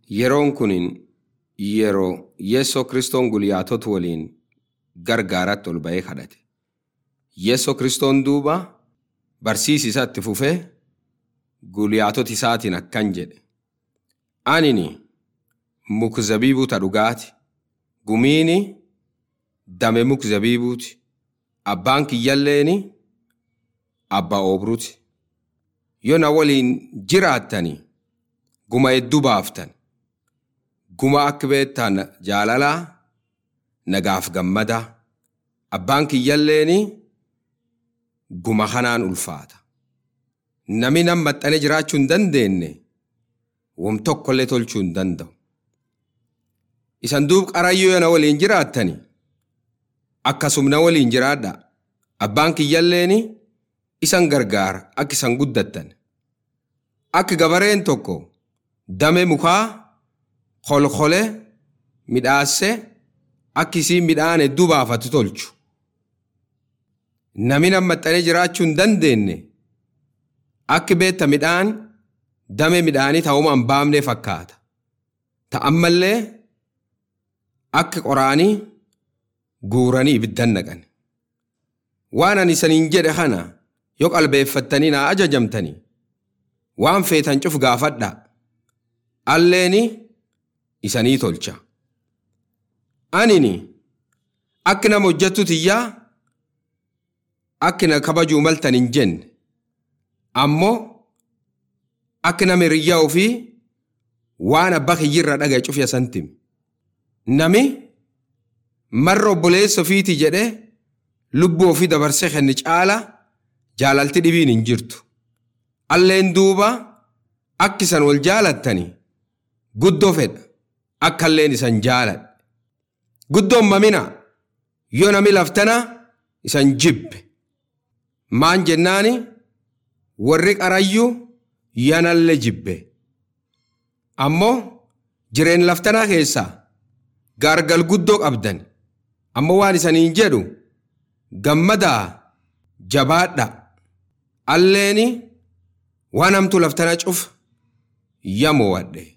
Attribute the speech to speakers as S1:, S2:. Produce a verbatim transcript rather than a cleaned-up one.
S1: yeroon kunin yeroo Yeesoo Kristoon guyyaatota waliin gargaaratti ol ba'ee kadhate. Yeesoo Kristoon duuba barsiisi isaatti fufee guyyaatota isaatiin akkan jedhe. Anini muka zabiibuuta dhugaati. Gumiini dame muka zabiibuuti. Abbaan kiyyalleeni abbaa oobruuti. Yoo na waliin jiraattani guma hedduu baaftan. Guma akka beektan jaalalaa nagaaf gammadaa. Abbaan kiyyalleeni guma kanaan ulfaata. Nami nam maxxane jiraachuu hin dandeenye wam tokkollee tolchuu hin danda'u. Isan duub qarayyoo yoo na waliin jiraattani akkasuma na waliin jiraadha. Abbaan kiyyalleeni isan gargaara akka isan guddattan. Akka gabareen tokko dame mukaa kolkole midhaase akka isiin midhaan hedduu baafatu tolchu. Nami nam maxxane jiraachuu hin dandeenye akka beekta midhaan dame midhaanii ta'uma hin baafne fakkaata. Ta'ammallee akka qoraanii guuranii ibiddan naqan. Waan ani isaniin jedhe kana yoo qalbeeffattanii na ajajamtanii waan feetan cuf gaafadha. Alleeni isanii tolcha. Anini akka nama hojjettu tiyyaa akka na kabajuu maltan hin jenne. Ammoo akka nama hiriyyaa ofii waan abbaa kiyyirra dhagaye cufya santim. Nami marra obboleessa ofiiti jedhe lubbuu ofii dabarsee kenne caala jaalalti dhibiin hin jirtu. Alleen duuba akka isan wal jaalattani guddoo fedha akka alleen isan jaaladhe. Guddoon mamina yoo nami laftana isan jibbe. Maan jennaani warri qarayyuu yanallee jibbe. Ammoo jireen laftanaa keessaa gargal guddoo qabdan. Ammoo waan isaniin jedhu gammadaa jabaadha. Alleeni waan hamtu laftana cuf yamoo wadhe.